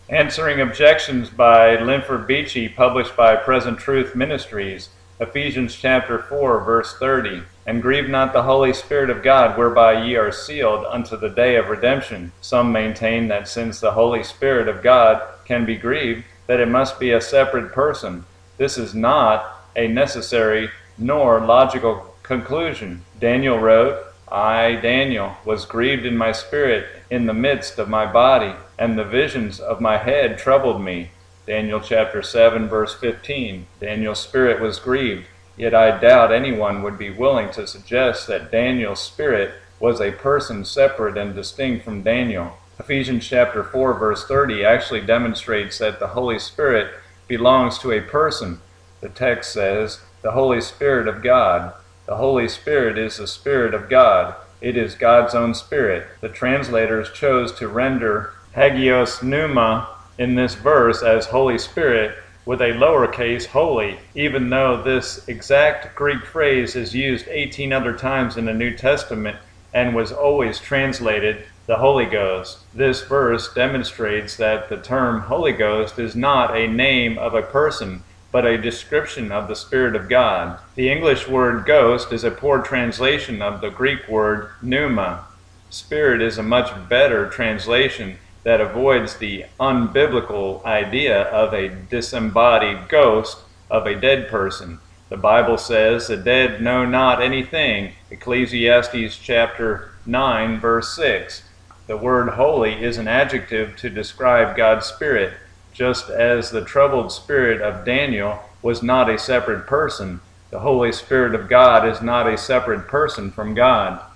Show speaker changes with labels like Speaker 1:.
Speaker 1: Answering objections by Linford Beachy, published by Present Truth Ministries, Ephesians chapter 4, verse 30. And grieve not the Holy Spirit of God, whereby ye are sealed unto the day of redemption. Some maintain that since the Holy Spirit of God can be grieved, that it must be a separate person. This is not a necessary nor logical conclusion. Daniel wrote, I, Daniel, was grieved in my spirit in the midst of my body, and the visions of my head troubled me. Daniel chapter 7, verse 15. Daniel's spirit was grieved, yet I doubt anyone would be willing to suggest that Daniel's spirit was a person separate and distinct from Daniel. Ephesians chapter 4, verse 30 actually demonstrates that the Holy Spirit belongs to a person. The text says, the Holy Spirit of God. The Holy Spirit is the Spirit of God. It is God's own Spirit. The translators chose to render Hagios Pneuma in this verse as Holy Spirit with a lowercase holy, even though this exact Greek phrase is used 18 other times in the New Testament and was always translated the Holy Ghost. This verse demonstrates that the term Holy Ghost is not a name of a person, but a description of the Spirit of God. The English word ghost is a poor translation of the Greek word pneuma. Spirit is a much better translation that avoids the unbiblical idea of a disembodied ghost of a dead person. The Bible says the dead know not anything, Ecclesiastes chapter 9, verse 6. The word holy is an adjective to describe God's Spirit, just as the troubled spirit of Daniel was not a separate person. The Holy Spirit of God is not a separate person from God.